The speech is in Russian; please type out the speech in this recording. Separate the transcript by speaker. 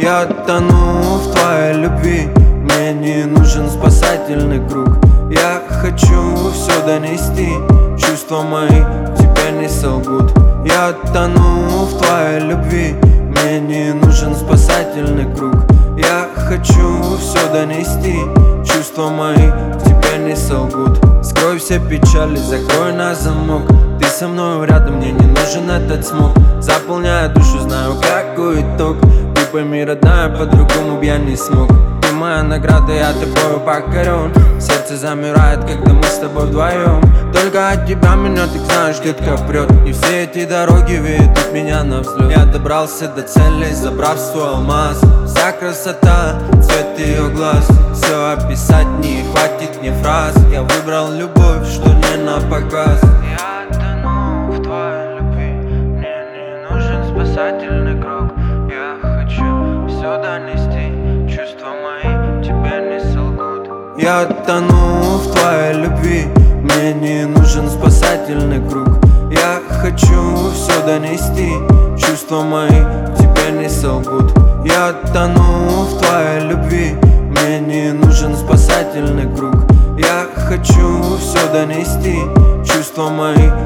Speaker 1: Я тону в твоей любви, мне не нужен спасательный круг. Я хочу все донести, чувства мои тебе не солгут. Я тону в твоей любви, мне не нужен спасательный круг. Я хочу все донести, чувства мои тебе не солгут. Скрой все печали, закрой на замок. Ты со мной рядом, мне не нужен этот смог. Заполняя душу, знаю какой итог. Ты пойми, родная, по-другому б я не смог. Ты моя награда, я тобою покорен. Сердце замирает, когда мы с тобой вдвоем. Только от тебя меня, ты знаешь, детка, прет. И все эти дороги ведут меня на взлет. Я добрался до цели, забрав свой алмаз. Вся красота, цвет ее глаз. Все описать не хватит мне фраз. Я выбрал любовь, что не на показ.
Speaker 2: Я тону в твоей любви, мне не нужен спасательный круг. Я хочу все донести, чувства мои тебе не солгут.
Speaker 1: Я тону в твоей любви, мне не нужен спасательный круг. Я хочу все донести, чувства мои тебе не солгут. Я тону в твоей любви, мне не нужен спасательный круг. Я хочу все донести, чувства мои